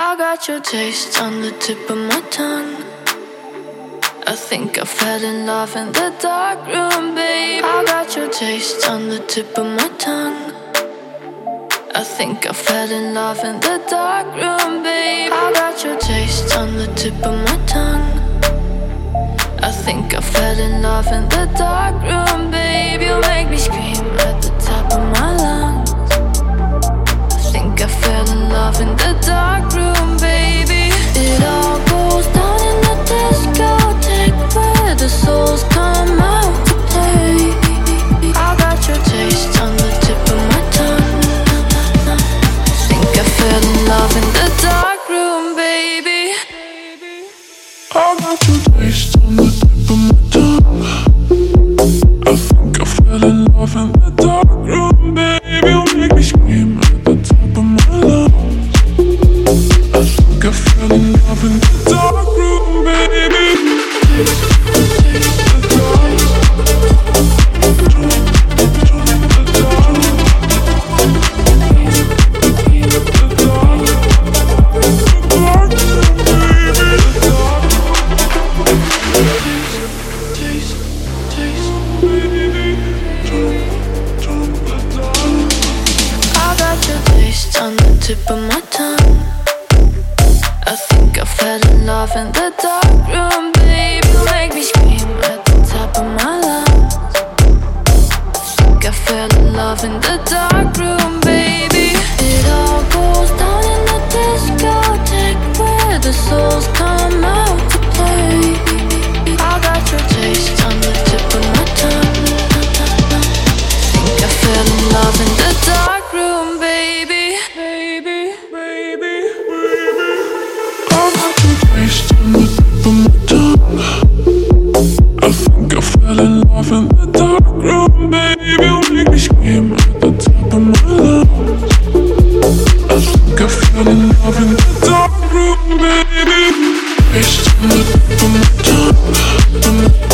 I got your taste on the tip of my tongue. I think I fell in love in the dark room, babe. I got your taste on the tip of my tongue. I think I fell in love in the dark room, babe. I got your taste on the tip of my tongue. I think I fell in love in the dark room, babe. You make me scream at the top of my lungs. I think I fell in love in the dark room, baby. It all goes down in the discotheque where the souls come out to play. I got your taste on the tip of my tongue. I think I fell in love in the dark room, baby. I got your taste on the tip of my tongue. I think I fell in love in the dark room, baby. You make me scream at the top of my lungs. I think I fell in love in the dark room, baby. On the tip of my tongue, I think I fell in love in the dark room, babe. You make me scream at the top of my lungs. I think I fell in love in the dark room, baby. It all goes down in the discotheque where the souls come out to play. I got your taste on the tip of my tongue. I think I fell in love in the dark room, baby. I think I fell in love in the dark room, baby. You make me scream at the top of my lungs. I think I fell in love in the dark room, baby. Taste on the tip of my tongue.